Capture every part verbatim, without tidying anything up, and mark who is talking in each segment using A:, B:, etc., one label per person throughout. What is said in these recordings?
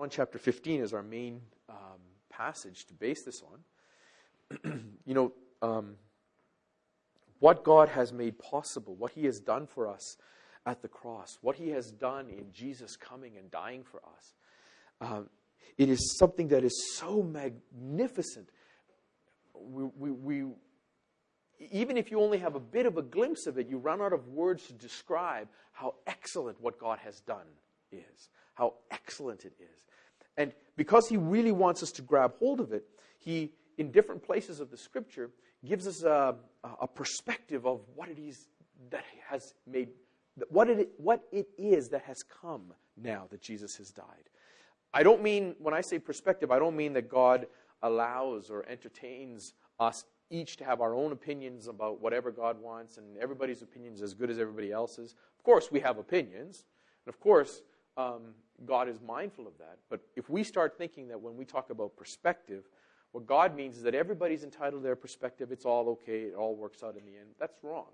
A: John chapter fifteen is our main um, passage to base this on. you know, um, what God has made possible, what He has done for us at the cross, what He has done in Jesus coming and dying for us. Um, it is something that is so magnificent. We, we, we, even if you only have a bit of a glimpse of it, you run out of words to describe how excellent what God has done is, how excellent it is. And because He really wants us to grab hold of it, He, in different places of the Scripture, gives us a, a perspective of what it is that has made, what it, what it is that has come now that Jesus has died. I don't mean, when I say perspective, I don't mean that God allows or entertains us each to have our own opinions about whatever God wants, and everybody's opinion is as good as everybody else's. Of course, we have opinions, and of course, um, God is mindful of that. But if we start thinking that when we talk about perspective, what God means is that everybody's entitled to their perspective, it's all okay, it all works out in the end, that's wrong.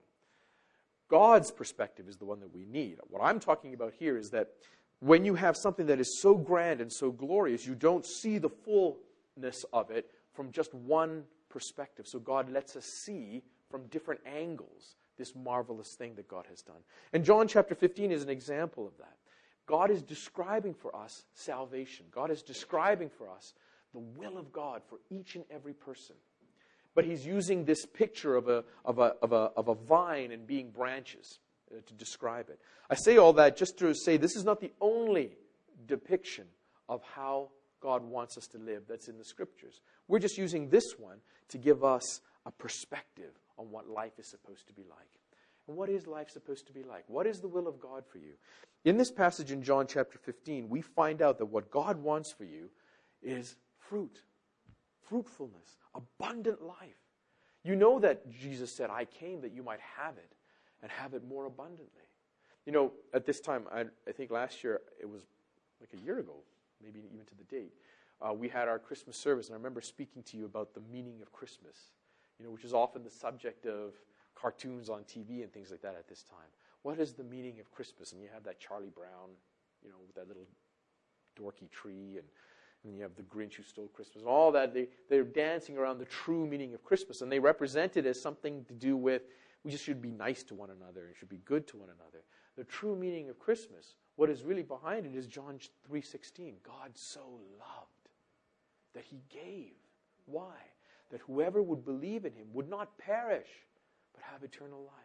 A: God's perspective is the one that we need. What I'm talking about here is that when you have something that is so grand and so glorious, you don't see the fullness of it from just one perspective. So God lets us see from different angles this marvelous thing that God has done. And John chapter fifteen is an example of that. God is describing for us salvation. God is describing for us the will of God for each and every person. But He's using this picture of a, of a, of a, of a vine and being branches uh, to describe it. I say all that just to say this is not the only depiction of how God wants us to live that's in the Scriptures. We're just using this one to give us a perspective on what life is supposed to be like. And what is life supposed to be like? What is the will of God for you? In this passage in John chapter fifteen, we find out that what God wants for you is fruit, fruitfulness, abundant life. You know that Jesus said, I came that you might have it and have it more abundantly. You know, at this time, I, I think last year, it was like a year ago, maybe even to the date, uh, we had our Christmas service, and I remember speaking to you about the meaning of Christmas, you know, which is often the subject of cartoons on T V and things like that at this time. What is the meaning of Christmas? And you have that Charlie Brown, you know, with that little dorky tree, and, and you have the Grinch who stole Christmas, and all that. They, they're dancing around the true meaning of Christmas, and they represent it as something to do with, we just should be nice to one another and should be good to one another. The true meaning of Christmas, what is really behind it is John three sixteen. God so loved that He gave. Why? That whoever would believe in Him would not perish, but have eternal life.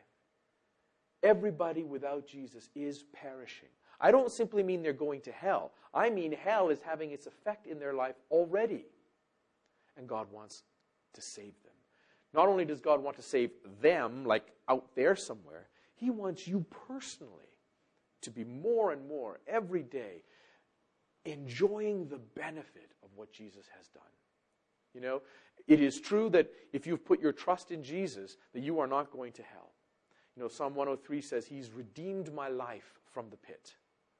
A: Everybody without Jesus is perishing. I don't simply mean they're going to hell. I mean hell is having its effect in their life already. And God wants to save them. Not only does God want to save them, like out there somewhere, He wants you personally to be more and more every day enjoying the benefit of what Jesus has done. You know, it is true that if you've put your trust in Jesus, that you are not going to hell. You know, Psalm one oh three says, He's redeemed my life from the pit.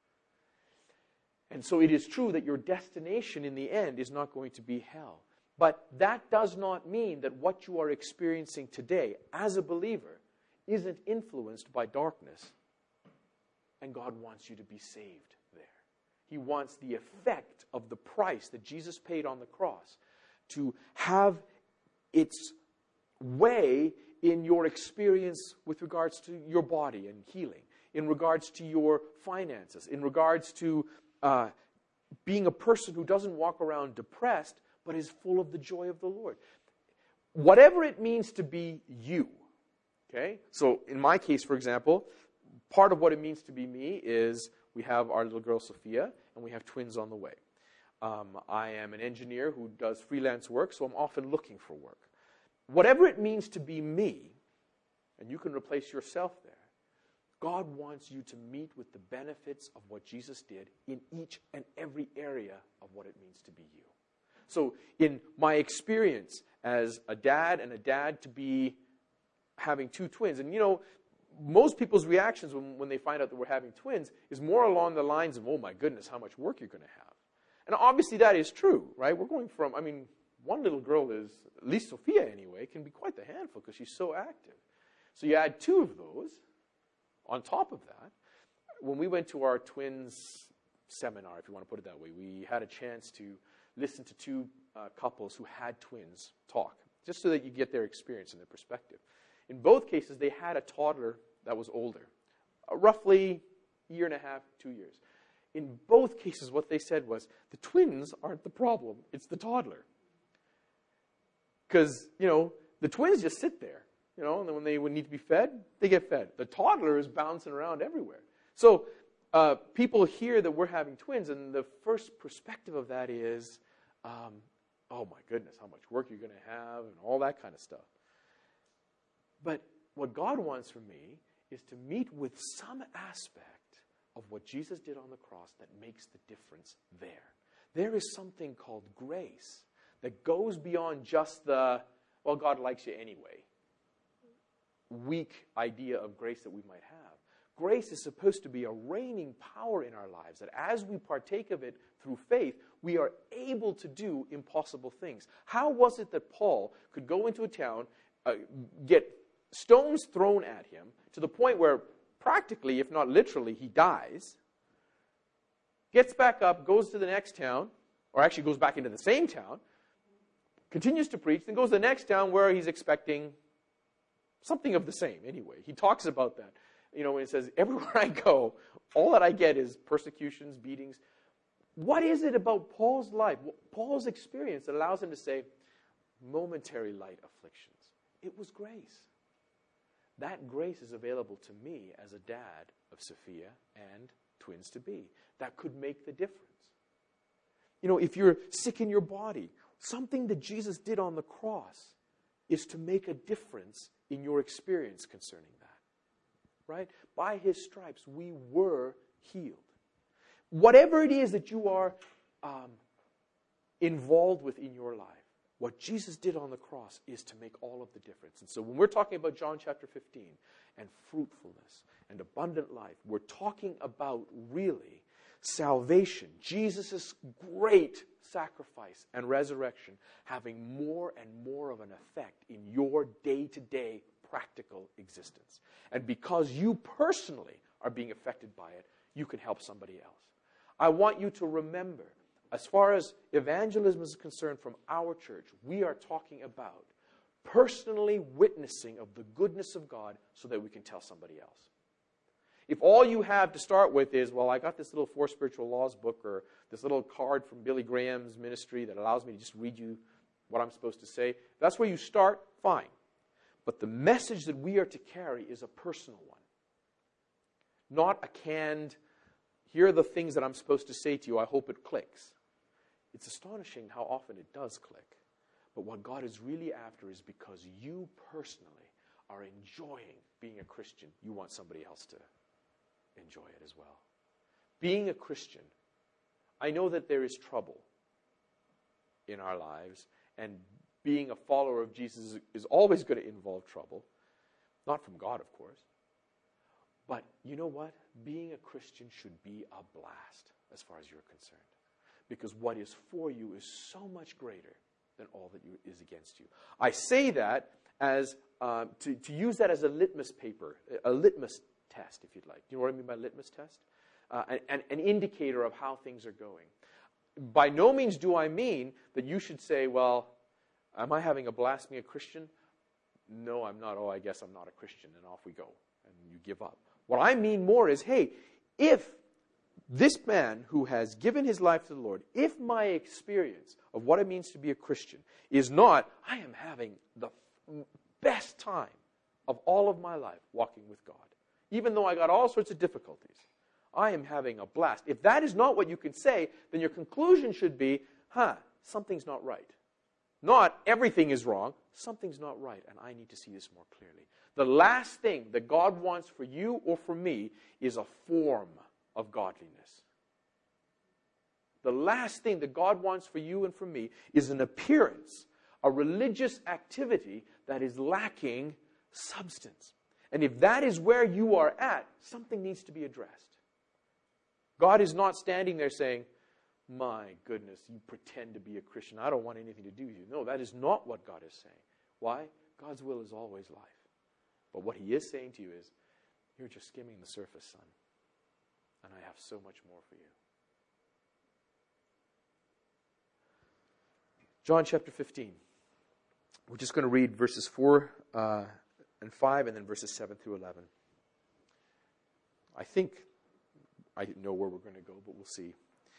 A: And so it is true that your destination in the end is not going to be hell. But that does not mean that what you are experiencing today as a believer isn't influenced by darkness. And God wants you to be saved there. He wants the effect of the price that Jesus paid on the cross to have its way in your experience with regards to your body and healing, in regards to your finances, in regards to uh, being a person who doesn't walk around depressed, but is full of the joy of the Lord. Whatever it means to be you, okay? So in my case, for example, part of what it means to be me is we have our little girl, Sophia, and we have twins on the way. Um, I am an engineer who does freelance work, so I'm often looking for work. Whatever it means to be me, and you can replace yourself there, God wants you to meet with the benefits of what Jesus did in each and every area of what it means to be you. So in my experience as a dad and a dad to be having two twins, and you know, most people's reactions when, when they find out that we're having twins is more along the lines of, oh my goodness, how much work you're going to have. And obviously that is true, right? We're going from, I mean, one little girl is, at least Sophia anyway, can be quite the handful because she's so active. So you add two of those on top of that. When we went to our twins' seminar, if you want to put it that way. We had a chance to listen to two uh, couples who had twins talk, just so that you get their experience and their perspective. In both cases, they had a toddler that was older, uh, roughly a year and a half, two years. In both cases, what they said was, the twins aren't the problem, it's the toddler. Because, you know, the twins just sit there, you know, and then when they would need to be fed, they get fed. The toddler is bouncing around everywhere. So uh, people hear that we're having twins, and the first perspective of that is, um, oh my goodness, how much work you're going to have, and all that kind of stuff. But what God wants from me is to meet with some aspect of what Jesus did on the cross that makes the difference there. There is something called grace that goes beyond just the, well, God likes you anyway, weak idea of grace that we might have. Grace is supposed to be a reigning power in our lives, that as we partake of it through faith, we are able to do impossible things. How was it that Paul could go into a town, uh, get stones thrown at him, to the point where practically, if not literally, he dies, gets back up, goes to the next town, or actually goes back into the same town, continues to preach, then goes to the next town where he's expecting something of the same anyway. He talks about that. You know, when he says, everywhere I go, all that I get is persecutions, beatings. What is it about Paul's life, Paul's experience, that allows him to say, momentary light afflictions? It was grace. That grace is available to me as a dad of Sophia and twins-to-be. That could make the difference. You know, if you're sick in your body, something that Jesus did on the cross is to make a difference in your experience concerning that. Right? By his stripes, we were healed. Whatever it is that you are um, involved with in your life, what Jesus did on the cross is to make all of the difference. And so when we're talking about John chapter fifteen and fruitfulness and abundant life, we're talking about really salvation, Jesus' great sacrifice and resurrection having more and more of an effect in your day-to-day practical existence. And because you personally are being affected by it, you can help somebody else. I want you to remember, as far as evangelism is concerned from our church, we are talking about personally witnessing of the goodness of God so that we can tell somebody else. If all you have to start with is, well, I got this little Four Spiritual Laws book or this little card from Billy Graham's ministry that allows me to just read you what I'm supposed to say, that's where you start, fine. But the message that we are to carry is a personal one. Not a canned, here are the things that I'm supposed to say to you, I hope it clicks. It's astonishing how often it does click. But what God is really after is because you personally are enjoying being a Christian, you want somebody else to enjoy it as well. Being a Christian, I know that there is trouble in our lives, and being a follower of Jesus is always going to involve trouble. Not from God, of course. But you know what? Being a Christian should be a blast as far as you're concerned. Because what is for you is so much greater than all that you, is against you. I say that as uh, to, to use that as a litmus paper, a litmus test, if you'd like. Do you know what I mean by litmus test? Uh, an, an indicator of how things are going. By no means do I mean that you should say, well, am I having a blast being a Christian? No, I'm not. Oh, I guess I'm not a Christian, and off we go. And you give up. What I mean more is, hey, if this man who has given his life to the Lord, if my experience of what it means to be a Christian is not, I am having the best time of all of my life walking with God, even though I got all sorts of difficulties, I am having a blast. If that is not what you can say, then your conclusion should be, huh, something's not right. Not everything is wrong, something's not right, and I need to see this more clearly. The last thing that God wants for you or for me is a form of godliness. The last thing that God wants for you and for me is an appearance, a religious activity that is lacking substance. And if that is where you are at, something needs to be addressed. God is not standing there saying, my goodness, you pretend to be a Christian. I don't want anything to do with you. No, that is not what God is saying. Why? God's will is always life. But what he is saying to you is, you're just skimming the surface, son. And I have so much more for you. John chapter fifteen. We're just going to read verses four uh, and five, and then verses seven through eleven. I think I know where we're going to go, but we'll see.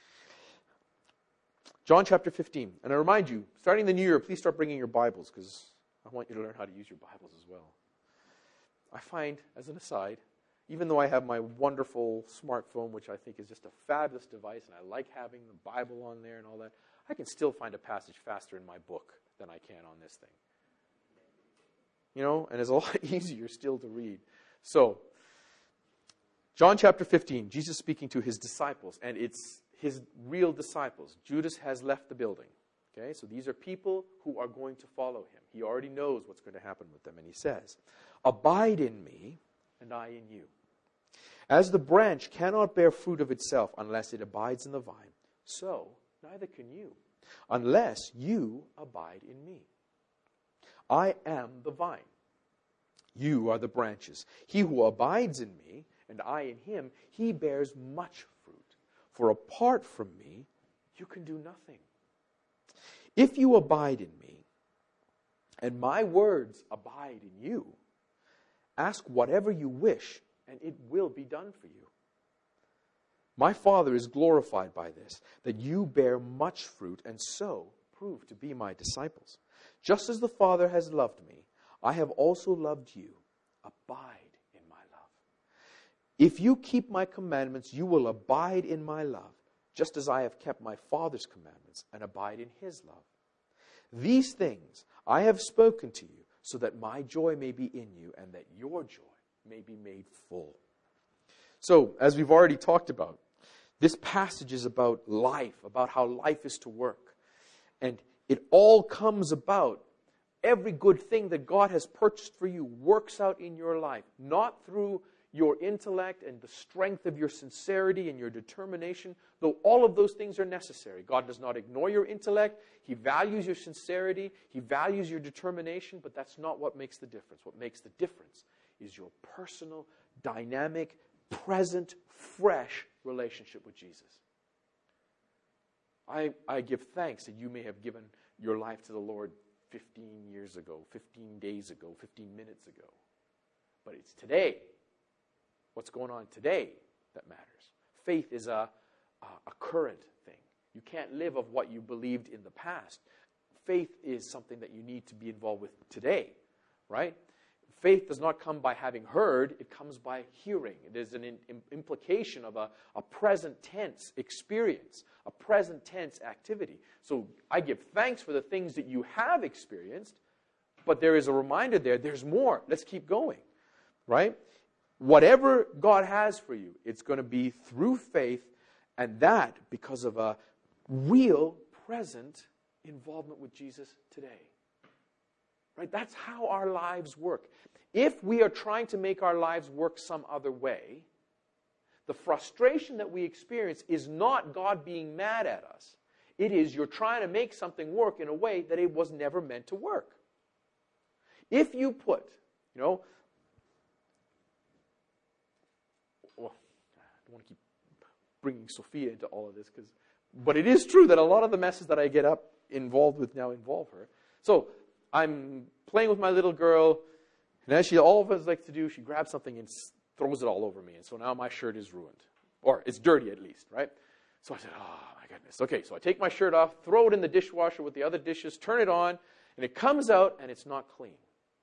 A: John chapter fifteen. And I remind you, starting the new year, please start bringing your Bibles, because I want you to learn how to use your Bibles as well. I find, as an aside, even though I have my wonderful smartphone, which I think is just a fabulous device, and I like having the Bible on there and all that, I can still find a passage faster in my book than I can on this thing. You know, and it's a lot easier still to read. So, John chapter fifteen, Jesus speaking to his disciples, and it's his real disciples. Judas has left the building. Okay, so these are people who are going to follow him. He already knows what's going to happen with them, and he says, "Abide in me, and I in you. As the branch cannot bear fruit of itself unless it abides in the vine, so neither can you, unless you abide in me. I am the vine. You are the branches. He who abides in me, and I in him, he bears much fruit. For apart from me, you can do nothing. If you abide in me, and my words abide in you, ask whatever you wish, and it will be done for you. My Father is glorified by this, that you bear much fruit, and so prove to be my disciples. Just as the Father has loved me, I have also loved you. Abide in my love. If you keep my commandments, you will abide in my love, just as I have kept my Father's commandments and abide in his love. These things I have spoken to you, so that my joy may be in you, and that your joy may be made full." So, as we've already talked about, this passage is about life, about how life is to work. And it all comes about, every good thing that God has purchased for you works out in your life, not through your intellect and the strength of your sincerity and your determination, though all of those things are necessary. God does not ignore your intellect. He values your sincerity. He values your determination, but that's not what makes the difference. What makes the difference is your personal, dynamic, present, fresh relationship with Jesus. I, I give thanks that you may have given your life to the Lord fifteen years ago, fifteen days ago, fifteen minutes ago. But it's today, what's going on today, that matters. Faith is a, a, a current thing. You can't live of what you believed in the past. Faith is something that you need to be involved with today, right? Faith does not come by having heard, it comes by hearing. It is an in, in, implication of a, a present tense experience, a present tense activity. So I give thanks for the things that you have experienced, but there is a reminder there, there's more. Let's keep going, right? Whatever God has for you, it's going to be through faith, and that because of a real, present involvement with Jesus today. Right? That's how our lives work. If we are trying to make our lives work some other way, the frustration that we experience is not God being mad at us. It is you're trying to make something work in a way that it was never meant to work. If you put, you know, well, I don't want to keep bringing Sophia into all of this, because, but it is true that a lot of the messes that I get up involved with now involve her. So I'm playing with my little girl, and as she always likes to do, she grabs something and throws it all over me. And so now my shirt is ruined. Or it's dirty at least, right? So I said, oh my goodness. Okay, so I take my shirt off, throw it in the dishwasher with the other dishes, turn it on, and it comes out and it's not clean.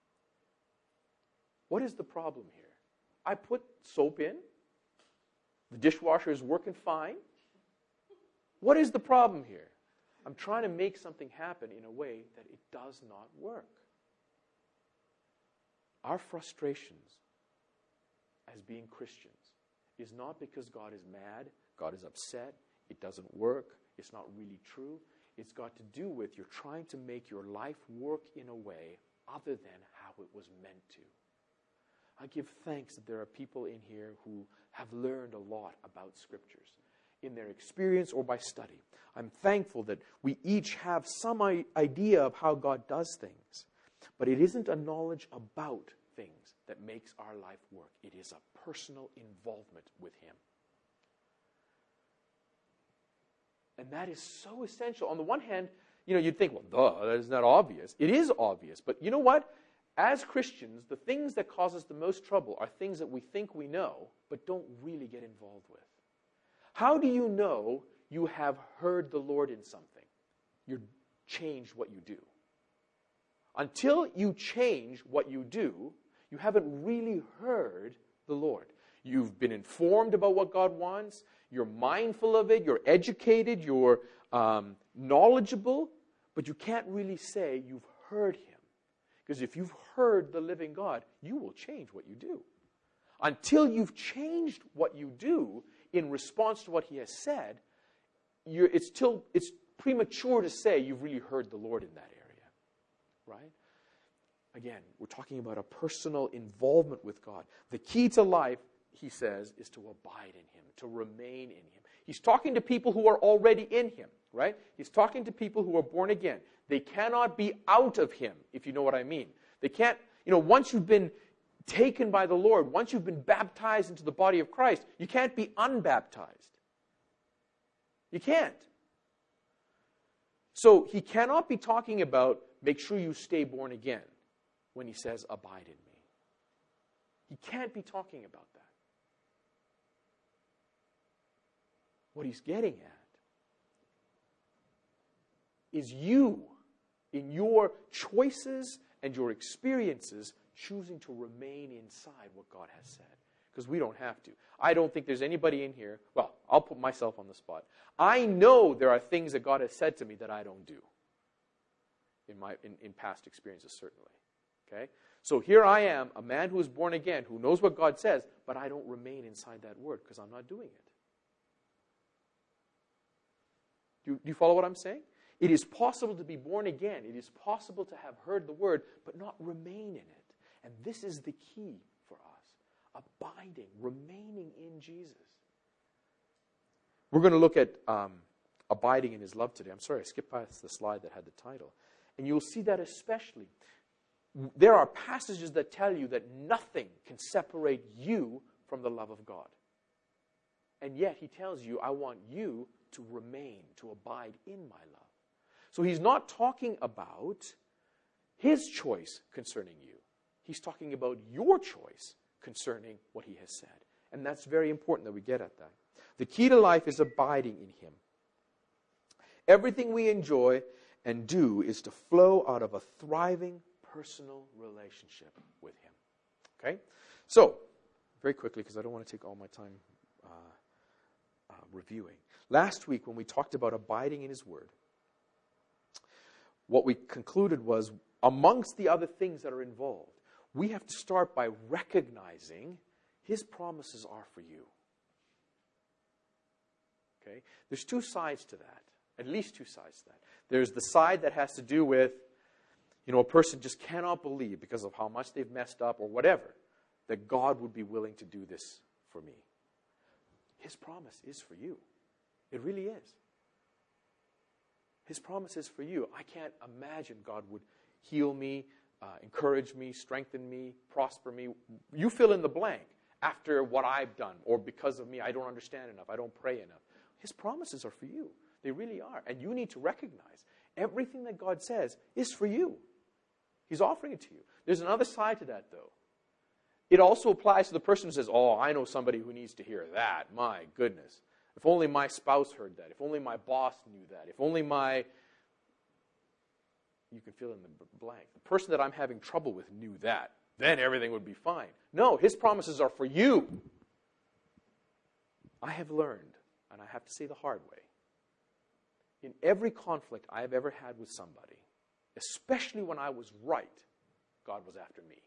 A: What is the problem here? I put soap in. The dishwasher is working fine. What is the problem here? I'm trying to make something happen in a way that it does not work. Our frustrations as being Christians is not because God is mad, God is upset, it doesn't work, it's not really true. It's got to do with you're trying to make your life work in a way other than how it was meant to. I give thanks that there are people in here who have learned a lot about Scriptures in their experience or by study. I'm thankful that we each have some idea of how God does things. But it isn't a knowledge about things that makes our life work. It is a personal involvement with Him. And that is so essential. On the one hand, You know, you'd think, well, duh, that is not obvious. It is obvious. But you know what? As Christians, the things that cause us the most trouble are things that we think we know, but don't really get involved with. How do you know you have heard the Lord in something? You change what you do. Until you change what you do, you haven't really heard the Lord. You've been informed about what God wants. You're mindful of it. You're educated. You're um, knowledgeable. But you can't really say you've heard Him. Because if you've heard the living God, you will change what you do. Until you've changed what you do in response to what He has said, you're, it's, still, it's premature to say you've really heard the Lord in that area. Right? Again, we're talking about a personal involvement with God. The key to life, he says, is to abide in Him, to remain in Him. He's talking to people who are already in Him, right? He's talking to people who are born again. They cannot be out of Him, if you know what I mean. They can't, you know, once you've been taken by the Lord, once you've been baptized into the body of Christ, you can't be unbaptized. You can't. So he cannot be talking about make sure you stay born again when he says abide in me. He can't be talking about that. What he's getting at is you, in your choices and your experiences, choosing to remain inside what God has said. Because we don't have to. I don't think there's anybody in here, well, I'll put myself on the spot. I know there are things that God has said to me that I don't do. In my in, in past experiences, certainly. Okay? So here I am, a man who is born again, who knows what God says, but I don't remain inside that word because I'm not doing it. Do you, do you follow what I'm saying? It is possible to be born again. It is possible to have heard the word, but not remain in it. And this is the key for us. Abiding, remaining in Jesus. We're going to look at um, abiding in His love today. I'm sorry, I skipped past the slide that had the title. And you'll see that especially. There are passages that tell you that nothing can separate you from the love of God. And yet He tells you, I want you to remain, to abide in my love. So He's not talking about His choice concerning you. He's talking about your choice concerning what He has said. And that's very important that we get at that. The key to life is abiding in Him. Everything we enjoy and do is to flow out of a thriving personal relationship with Him. Okay? So, very quickly, because I don't want to take all my time uh, uh, reviewing. Last week, when we talked about abiding in His Word, what we concluded was, amongst the other things that are involved, we have to start by recognizing His promises are for you. Okay? There's two sides to that. At least two sides to that. There's the side that has to do with, you know, a person just cannot believe because of how much they've messed up or whatever, that God would be willing to do this for me. His promise is for you. It really is. His promise is for you. I can't imagine God would heal me, uh, encourage me, strengthen me, prosper me. You fill in the blank after what I've done, or because of me, I don't understand enough, I don't pray enough. His promises are for you. They really are. And you need to recognize everything that God says is for you. He's offering it to you. There's another side to that, though. It also applies to the person who says, oh, I know somebody who needs to hear that. My goodness. If only my spouse heard that. If only my boss knew that. If only my... You can fill in the blank. The person that I'm having trouble with knew that. Then everything would be fine. No, His promises are for you. I have learned, and I have to say the hard way, in every conflict I have ever had with somebody, especially when I was right, God was after me.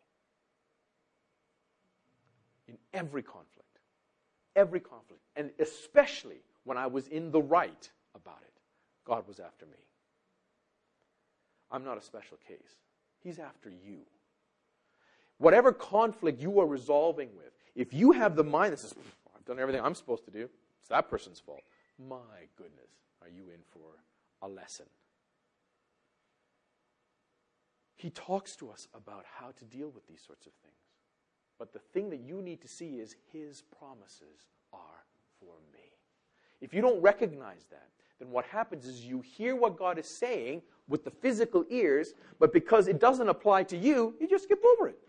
A: In every conflict. Every conflict. And especially when I was in the right about it, God was after me. I'm not a special case. He's after you. Whatever conflict you are resolving with, if you have the mind that says, I've done everything I'm supposed to do, it's that person's fault. My goodness, are you in for a lesson? He talks to us about how to deal with these sorts of things. But the thing that you need to see is His promises are for me. If you don't recognize that, then what happens is you hear what God is saying with the physical ears, but because it doesn't apply to you, you just skip over it.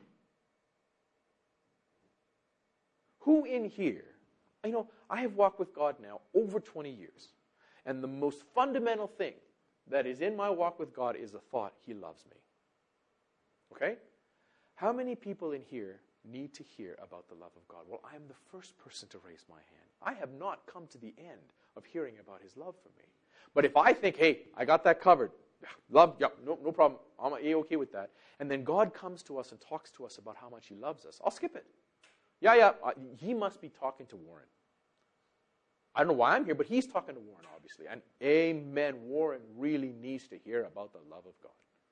A: Who in here, you know, I have walked with God now over twenty years, and the most fundamental thing that is in my walk with God is the thought, He loves me. Okay? How many people in here need to hear about the love of God? Well, I am the first person to raise my hand. I have not come to the end of hearing about His love for me. But if I think, hey, I got that covered, love, yeah, no, no problem, I'm A-okay with that, and then God comes to us and talks to us about how much He loves us, I'll skip it. Yeah, yeah, uh, He must be talking to Warren. I don't know why I'm here, but He's talking to Warren, obviously. And amen, Warren really needs to hear about the love of God.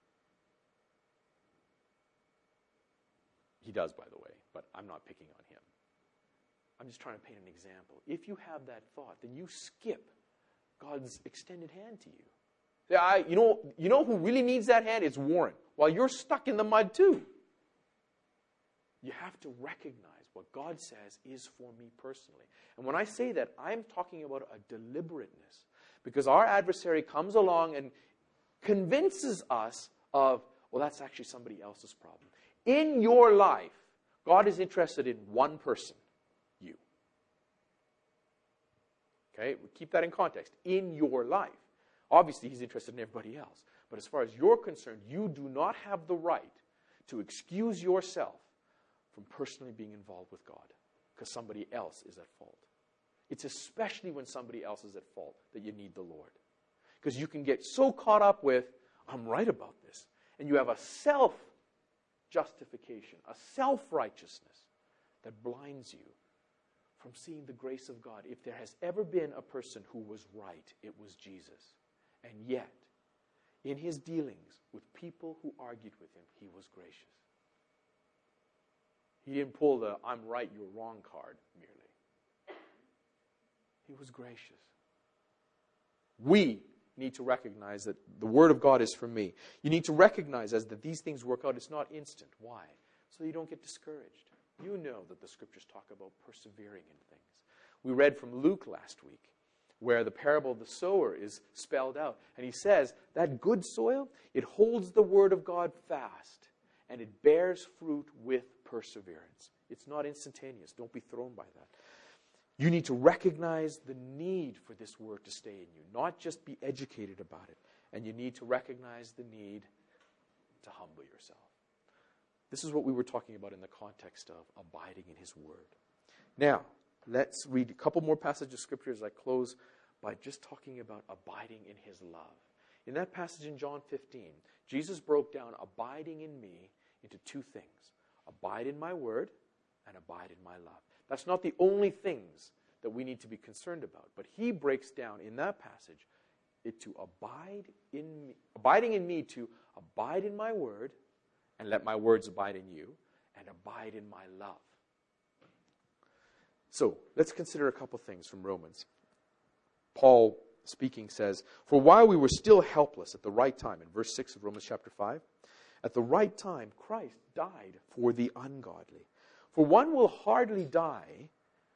A: He does, by the way, but I'm not picking on him. I'm just trying to paint an example. If you have that thought, then you skip God's extended hand to you. Yeah, I, you know, you know who really needs that hand? It's Warren. While you're stuck in the mud too. You have to recognize what God says is for me personally. And when I say that, I'm talking about a deliberateness. Because our adversary comes along and convinces us of, well, that's actually somebody else's problem. In your life, God is interested in one person, you. Okay, we keep that in context. In your life. Obviously, He's interested in everybody else. But as far as you're concerned, you do not have the right to excuse yourself from personally being involved with God because somebody else is at fault. It's especially when somebody else is at fault that you need the Lord. Because you can get so caught up with, I'm right about this. And you have a self-justification, a self-righteousness that blinds you from seeing the grace of God. If there has ever been a person who was right, it was Jesus. And yet, in His dealings with people who argued with Him, He was gracious. He didn't pull the, I'm right, you're wrong card, merely. He was gracious. We need to recognize that the Word of God is for me. You need to recognize as that these things work out. It's not instant. Why? So you don't get discouraged. You know that the Scriptures talk about persevering in things. We read from Luke last week, where the parable of the sower is spelled out. And he says, that good soil, it holds the Word of God fast, and it bears fruit with perseverance. It's not instantaneous. Don't be thrown by that. You need to recognize the need for this Word to stay in you, not just be educated about it. And you need to recognize the need to humble yourself. This is what we were talking about in the context of abiding in His Word. Now, let's read a couple more passages of Scripture as I close by just talking about abiding in His love. In that passage in John fifteen, Jesus broke down abiding in me into two things. Abide in my Word and abide in my love. That's not the only things that we need to be concerned about. But He breaks down in that passage it to abide in me, abiding in me to abide in my Word and let my words abide in you and abide in my love. So, let's consider a couple things from Romans. Paul, speaking, says, for while we were still helpless at the right time, in verse six of Romans chapter five, at the right time, Christ died for the ungodly. For one will hardly die,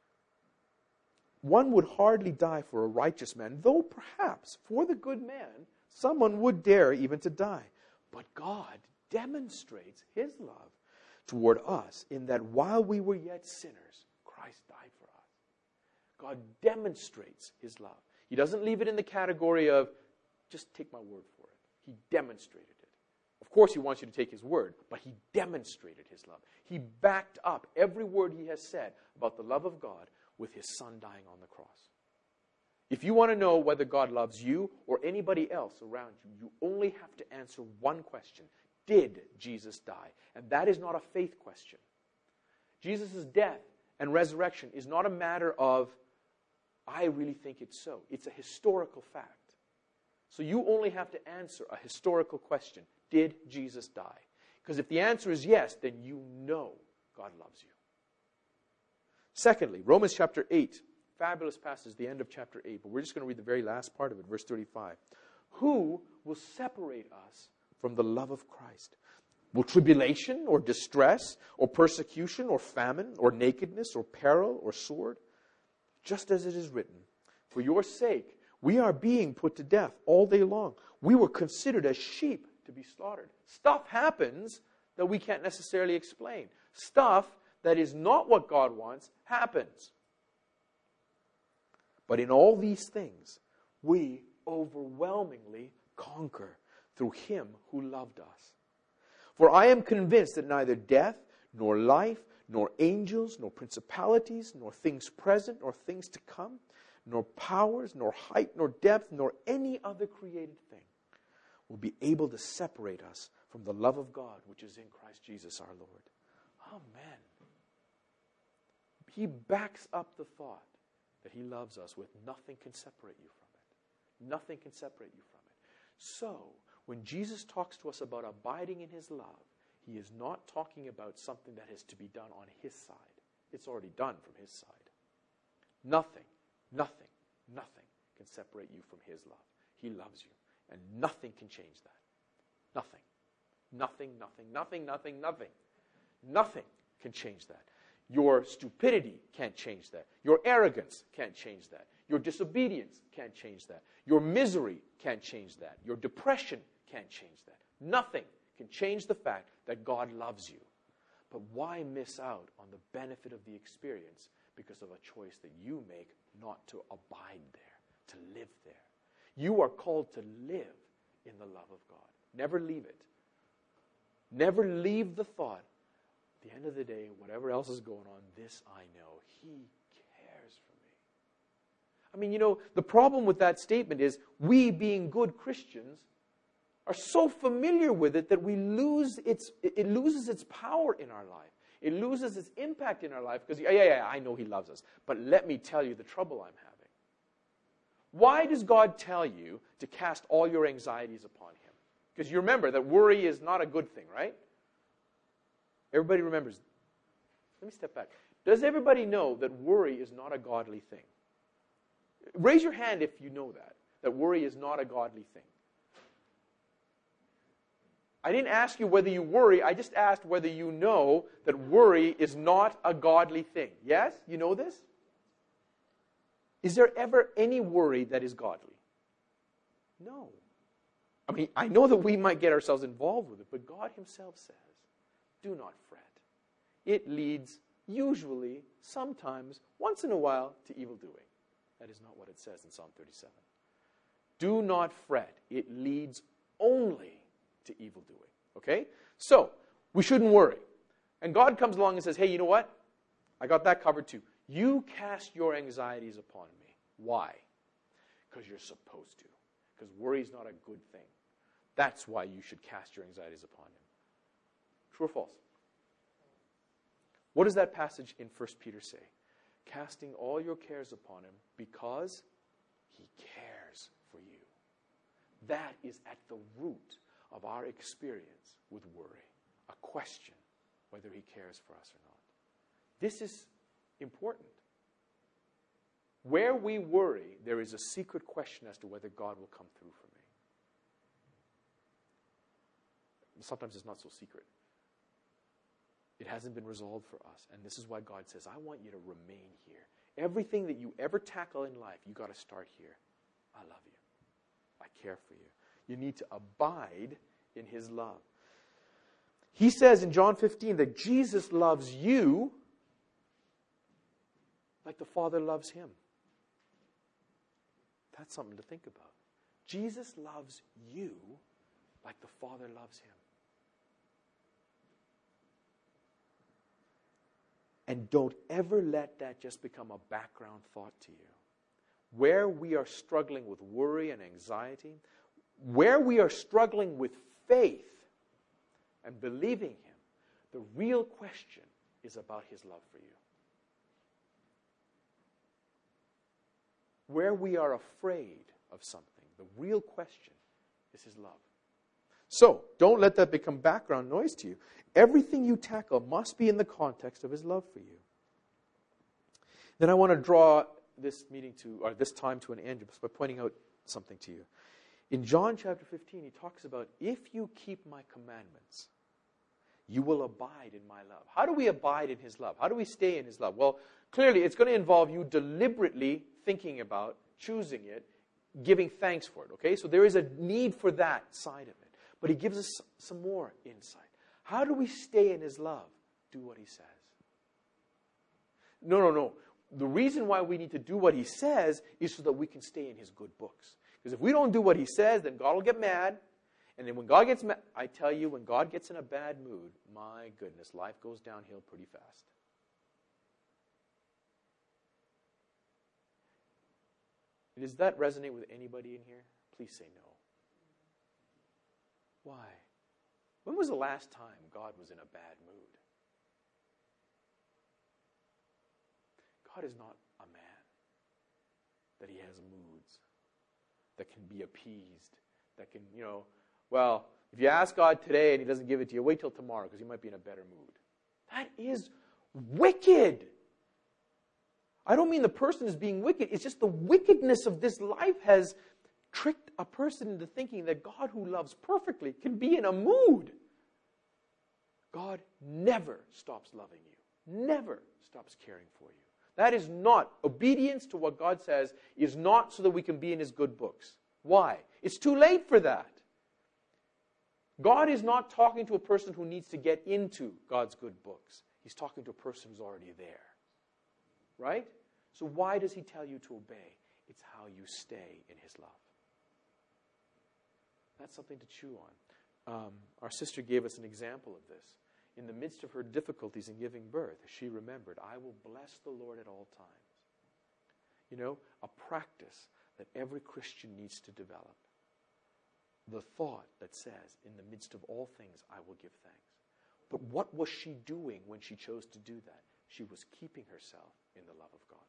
A: one would hardly die for a righteous man, though perhaps for the good man, someone would dare even to die. But God demonstrates His love toward us in that while we were yet sinners, Christ died for us. God demonstrates His love. He doesn't leave it in the category of, just take my word for it. He demonstrated it. Of course, He wants you to take His word, but He demonstrated His love. He backed up every word He has said about the love of God with His Son dying on the cross. If you want to know whether God loves you or anybody else around you, you only have to answer one question. Did Jesus die? And that is not a faith question. Jesus' death and resurrection is not a matter of, I really think it's so. It's a historical fact. So you only have to answer a historical question. Did Jesus die? Because if the answer is yes, then you know God loves you. Secondly, Romans chapter eight. Fabulous passage, the end of chapter eight. But we're just going to read the very last part of it, verse thirty-five. Who will separate us from the love of Christ? Will tribulation or distress or persecution or famine or nakedness or peril or sword? Just as it is written, for your sake We are being put to death all day long. We were considered as sheep to be slaughtered. Stuff happens that we can't necessarily explain. Stuff that is not what God wants happens. But in all these things, we overwhelmingly conquer through Him who loved us. For I am convinced that neither death, nor life, nor angels, nor principalities, nor things present, nor things to come, nor powers, nor height, nor depth, nor any other created thing will be able to separate us from the love of God which is in Christ Jesus our Lord. Amen. He backs up the thought that He loves us with nothing can separate you from it. Nothing can separate you from it. So, when Jesus talks to us about abiding in His love, He is not talking about something that has to be done on His side. It's already done from His side. Nothing, nothing, nothing can separate you from His love. He loves you, and nothing can change that. Nothing. Nothing, nothing, nothing, nothing, nothing. Nothing can change that. Your stupidity can't change that. Your arrogance can't change that. Your disobedience can't change that. Your misery can't change that. Your depression can't change that. Nothing can change the fact that God loves you. But why miss out on the benefit of the experience because of a choice that you make not to abide there, to live there? You are called to live in the love of God. Never leave it. Never leave the thought, at the end of the day, whatever else is going on, this I know. He cares for me. I mean, you know, the problem with that statement is we, being good Christians, are so familiar with it that we lose its, it loses its power in our life. It loses its impact in our life because, yeah, yeah, yeah, I know He loves us. But let me tell you the trouble I'm having. Why does God tell you to cast all your anxieties upon Him? Because you remember that worry is not a good thing, right? Everybody remembers. Let me step back. Does everybody know that worry is not a godly thing? Raise your hand if you know that, that worry is not a godly thing. I didn't ask you whether you worry. I just asked whether you know that worry is not a godly thing. Yes? You know this? Is there ever any worry that is godly? No. I mean, I know that we might get ourselves involved with it, but God Himself says, do not fret. It leads usually, sometimes, once in a while, to evil doing. That is not what it says in Psalm thirty-seven. Do not fret. It leads only to evil doing. Okay? So, we shouldn't worry. And God comes along and says, hey, you know what? I got that covered too. You cast your anxieties upon me. Why? Because you're supposed to. Because worry is not a good thing. That's why you should cast your anxieties upon Him. True or false? What does that passage in First Peter say? Casting all your cares upon Him because He cares for you. That is at the root of our experience with worry. A question whether He cares for us or not. This is important. Where we worry, there is a secret question as to whether God will come through for me. Sometimes it's not so secret. It hasn't been resolved for us. And this is why God says, I want you to remain here. Everything that you ever tackle in life, you got to start here. I love you. I care for you. You need to abide in His love. He says in John fifteen that Jesus loves you like the Father loves Him. That's something to think about. Jesus loves you like the Father loves Him. And don't ever let that just become a background thought to you. Where we are struggling with worry and anxiety, where we are struggling with faith and believing Him, the real question is about His love for you. Where we are afraid of something, the real question is His love. So, don't let that become background noise to you. Everything you tackle must be in the context of His love for you. Then I want to draw this meeting to, or this time to an end by pointing out something to you. In John chapter fifteen, He talks about, if you keep my commandments, you will abide in my love. How do we abide in His love? How do we stay in His love? Well, clearly it's going to involve you deliberately thinking about, choosing it, giving thanks for it, okay? So there is a need for that side of it. But he gives us some more insight. How do we stay in his love? Do what he says. No, no, no. The reason why we need to do what he says is so that we can stay in his good books. Because if we don't do what he says, then God will get mad. And then when God gets mad, I tell you, when God gets in a bad mood, my goodness, life goes downhill pretty fast. Does that resonate with anybody in here? Please say no. Why? When was the last time God was in a bad mood? God is not a man that he has moods, that can be appeased, that can, you know, well, if you ask God today and he doesn't give it to you, wait till tomorrow because he might be in a better mood. That is wicked. I don't mean the person is being wicked. It's just the wickedness of this life has tricked a person into thinking that God, who loves perfectly, can be in a mood. God never stops loving you, never stops caring for you. That is not, obedience to what God says is not so that we can be in his good books. Why? It's too late for that. God is not talking to a person who needs to get into God's good books. He's talking to a person who's already there. Right? So why does he tell you to obey? It's how you stay in his love. That's something to chew on. Um, our sister gave us an example of this. In the midst of her difficulties in giving birth, she remembered, I will bless the Lord at all times. You know, a practice that every Christian needs to develop. The thought that says, in the midst of all things, I will give thanks. But what was she doing when she chose to do that? She was keeping herself in the love of God.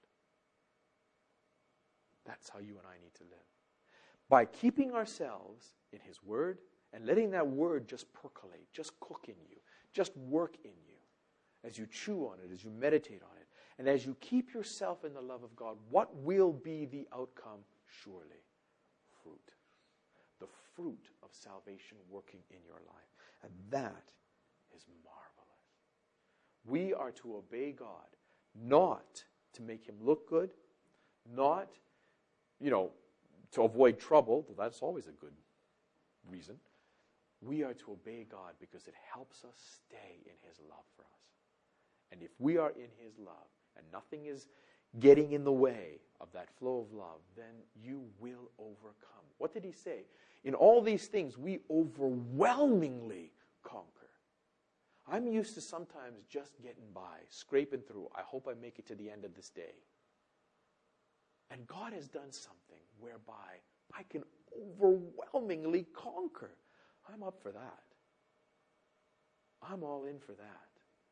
A: That's how you and I need to live. By keeping ourselves in his word and letting that word just percolate, just cook in you, just work in you as you chew on it, as you meditate on it, and as you keep yourself in the love of God, what will be the outcome? Surely, fruit. The fruit of salvation working in your life. And that is marvelous. We are to obey God, not to make him look good, not, you know, to avoid trouble, though that's always a good reason. We are to obey God because it helps us stay in his love for us. And if we are in his love and nothing is getting in the way of that flow of love, then you will overcome. What did he say? In all these things, we overwhelmingly conquer. I'm used to sometimes just getting by, scraping through. I hope I make it to the end of this day. And God has done something whereby I can overwhelmingly conquer. I'm up for that. I'm all in for that.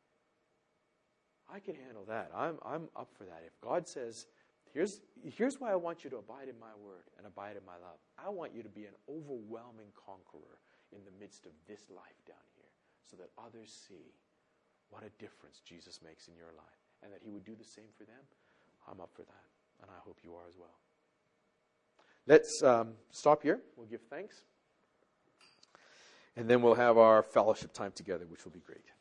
A: I can handle that. I'm, I'm up for that. If God says, here's, here's why I want you to abide in my word and abide in my love. I want you to be an overwhelming conqueror in the midst of this life down here so that others see what a difference Jesus makes in your life and that he would do the same for them. I'm up for that, and I hope you are as well. Let's um, stop here. We'll give thanks. And then we'll have our fellowship time together, which will be great.